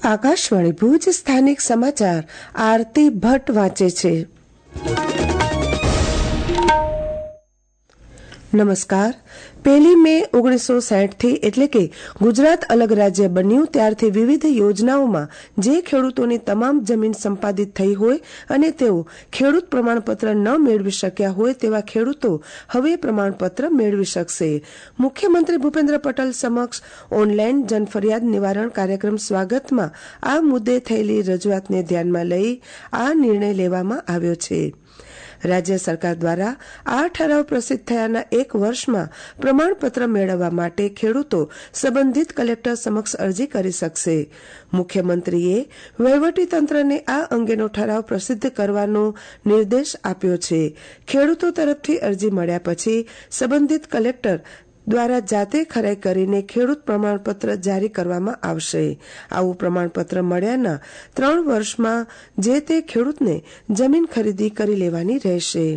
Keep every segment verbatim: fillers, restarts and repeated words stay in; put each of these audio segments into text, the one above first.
આકાશવાણી ભુજ સ્થાનિક સમાચાર આરતી ભટ્ટ વાંચે છે. નમસ્કાર. પહેલી મે ઓગણીસો સાઠ થી એટલે કે ગુજરાત અલગ રાજ્ય બન્યું ત્યારથી વિવિધ યોજનાઓમાં જે ખેડૂતોની તમામ જમીન સંપાદિત થઈ હોય અને તેઓ ખેડૂત પ્રમાણપત્ર ન મેળવી શક્યા હોય તેવા ખેડૂતો હવે પ્રમાણપત્ર મેળવી શકશે. મુખ્યમંત્રી ભૂપેન્દ્ર પટેલ સમક્ષ ઓનલાઈન જનફરિયાદ નિવારણ કાર્યક્રમ સ્વાગતમાં આ મુદ્દે થયેલી રજૂઆતને ધ્યાનમાં લઈ આ નિર્ણય લેવામાં આવ્યો છે. રાજ્ય સરકાર દ્વારા આ ઠરાવ પ્રસિદ્ધ થયાના એક વર્ષમાં પ્રમાણપત્ર મેળવવા માટે ખેડૂતો સંબંધિત કલેક્ટર સમક્ષ અરજી કરી શકશે. મુખ્યમંત્રીએ વહીવટીતંત્રને આ અંગેનો ઠરાવ પ્રસિદ્ધ કરવાનો નિર્દેશ આપ્યો છે. ખેડૂતો તરફથી અરજી મળ્યા પછી સંબંધિત કલેક્ટર દ્વારા જાતે ખરાઈ કરીને ખેડૂત પ્રમાણપત્ર જારી કરવામાં આવશે. આવું પ્રમાણપત્ર મળ્યાના ત્રણ વર્ષમાં જે તે ખેડૂતને જમીન ખરીદી કરી લેવાની રહેશે.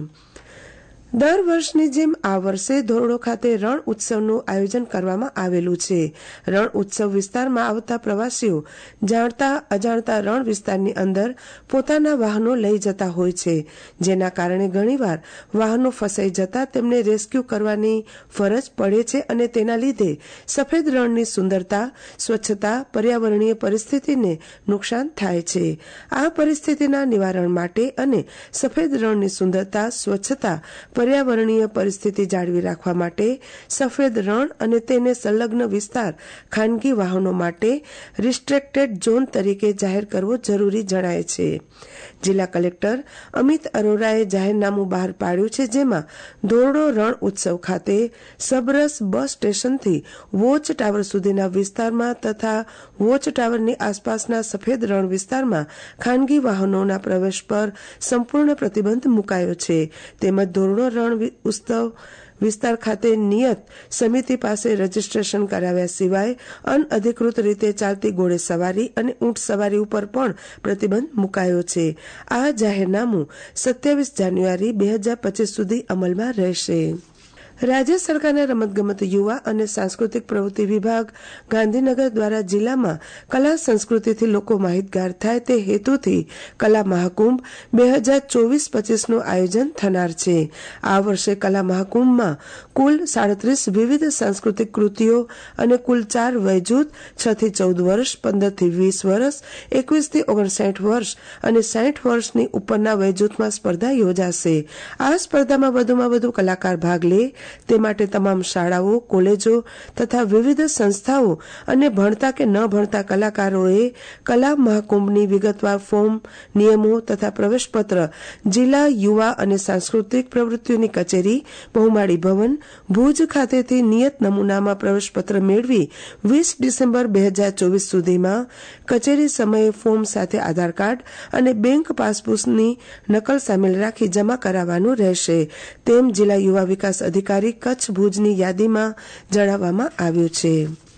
દર વર્ષની જેમ આ વર્ષે ધોરડો ખાતે રણ ઉત્સવનું આયોજન કરવામાં આવેલું છે. રણ ઉત્સવ વિસ્તારમાં આવતા પ્રવાસીઓ જાણતા અજાણતા રણ વિસ્તારની અંદર પોતાના વાહનો લઈ જતા હોય છે, જેના કારણે ઘણીવાર વાહનો ફસાઈ જતા તેમને રેસ્ક્યુ કરવાની ફરજ પડે છે અને તેના લીધે સફેદ રણની સુંદરતા, સ્વચ્છતા, પર્યાવરણીય પરિસ્થિતિને નુકસાન થાય છે. આ પરિસ્થિતિના નિવારણ માટે અને સફેદ રણની સુંદરતા, સ્વચ્છતા, પર્યાવરણીય પરિસ્થિતિ જાળવી રાખવા માટે સફેદ રણ અને તેને સંલગ્ન વિસ્તાર ખાનગી વાહનો માટે રિસ્ટ્રિક્ટેડ ઝોન તરીકે જાહેર કરવો જરૂરી જણાય છે. જિલ્લા કલેક્ટર અમિત અરોરાએ જાહેરનામું બહાર પાડ્યું છે, જેમાં ધોરડો રણ ઉત્સવ ખાતે સબરસ બસ સ્ટેશનથી વોચ ટાવર સુધીના વિસ્તારમાં તથા વોચ ટાવરની આસપાસના સફેદ રણ વિસ્તારમાં ખાનગી વાહનોના પ્રવેશ પર સંપૂર્ણ પ્રતિબંધ મુકાયો છે. તેમજ ધોરડો રણ ઉત્સવ વિસ્તાર ખાતે નિયત સમિતિ પાસે રજીસ્ટ્રેશન કરાવ્યા સિવાય અનઅધિકૃત રીતે ચાલતી ઘોડે સવારી અને ઊંટ સવારી ઉપર પણ પ્રતિબંધ મુકાયો છે. આ જાહેરનામું સત્યાવીસ જાન્યુઆરી બે હજાર પચીસ સુધી અમલમાં રહેશે. રાજ્ય સરકારના રમતગમત, યુવા અને સાંસ્કૃતિક પ્રવૃત્તિ વિભાગ ગાંધીનગર દ્વારા જિલ્લામાં કલા સંસ્કૃતિથી લોકો માહિતગાર થાય તે હેતુથી કલા મહાકુંભ બે હજાર ચોવીસ પચીસનું આયોજન થનાર છે. આ વર્ષે કલા મહાકુંભમાં કુલ સાડત્રીસ વિવિધ સાંસ્કૃતિક કૃતિઓ અને કુલ ચાર વયજૂથ છ થી ચૌદ વર્ષ, પંદર થી વીસ વર્ષ, એકવીસ થી ઓગણસાઠ વર્ષ અને સાઠ વર્ષની ઉપરના વયજૂથમાં સ્પર્ધા યોજાશે. આ સ્પર્ધામાં વધુમાં વધુ કલાકાર ભાગ લે તે માટે તમામ શાળાઓ, કોલેજો તથા વિવિધ સંસ્થાઓ અને ભણતા કે ન ભણતા કલાકારોએ કલા મહાકુંભની વિગતવાર ફોર્મ, નિયમો તથા પ્રવેશપત્ર જિલ્લા યુવા અને સાંસ્કૃતિક પ્રવૃત્તિઓની કચેરી, બહુમાળી ભવન, ભુજ ખાતેથી નિયત નમૂનામાં પ્રવેશપત્ર મેળવી વીસ ડિસેમ્બર બે હજાર ચોવીસ સુધીમાં કચેરી સમયે ફોર્મ સાથે આધાર કાર્ડ અને બેંક પાસબુકની નકલ સામેલ રાખી જમા કરાવવાનું રહેશે, તેમ જિલ્લા યુવા વિકાસ અધિકારી કચ્છ ભુજની યાદીમાં જણાવવામાં આવ્યું છે.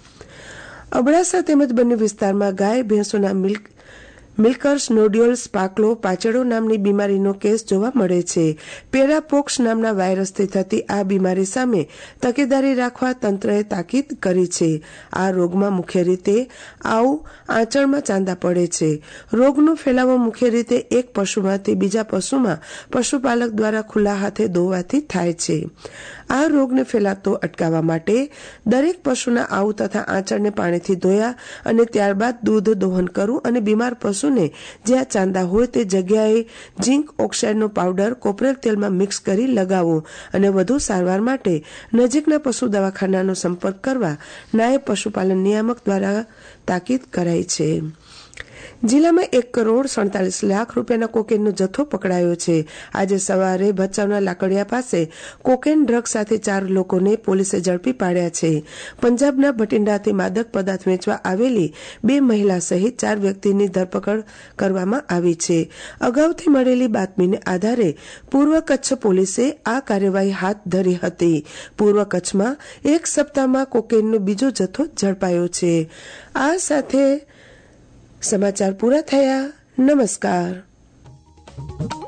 અબડાસા તેમજ બંને વિસ્તારમાં ગાય ભેંસોના મિલ્ક મિલ્કર્સ નોડ્યુલ સ્પાકલો પાચેડો નામની બીમારીનો કેસ જોવા મળે છે. પેરાપોક્સ નામના વાયરસથી થતી આ બીમારી સામે તકેદારી રાખવા તંત્રએ તાકીદ કરી છે. આ રોગમાં મુખ્ય રીતે આવ, આંચળમાં ચાંદા પડે છે. રોગનો ફેલાવો મુખ્ય રીતે એક પશુમાંથી બીજા પશુમાં પશુપાલક દ્વારા ખુલ્લા હાથે દોવાથી થાય છે. આ રોગને ફેલાતો અટકાવવા માટે દરેક પશુના આવ તથા આંચળને પાણીથી ધોયા અને ત્યારબાદ દૂધ દોહન કરવું અને બીમાર પશુને જ્યાં ચાંદા હોય તે જગ્યાએ ઝીંક ઓક્સાઇડનો પાવડર કોપરેલ તેલમાં મિક્સ કરી લગાવવું અને વધુ સારવાર માટે નજીકના પશુ દવાખાનાનો સંપર્ક કરવા નાયબ પશુપાલન નિયામક દ્વારા તાકીદ કરાઈ છે. જિલ્લામાં એક કરોડ સડતાલીસ લાખ રૂપિયાના કોકેનનો જથ્થો પકડાયો છે. આજે સવારે ભચાઉના લાકડિયા પાસે કોકેન ડ્રગ સાથે ચાર લોકોને પોલીસે ઝડપી પાડ્યા છે. પંજાબના ભટિંડાથી માદક પદાર્થ વેચવા આવેલી બે મહિલા સહિત ચાર વ્યક્તિની ધરપકડ કરવામાં આવી છે. અગાઉથી મળેલી બાતમીને આધારે પૂર્વ કચ્છ પોલીસે આ કાર્યવાહી હાથ ધરી હતી. પૂર્વ કચ્છમાં એક સપ્તાહમાં કોકેનનો બીજો જથ્થો ઝડપાયો છે. આ સાથે સમાચાર પૂરા થયા. નમસ્કાર.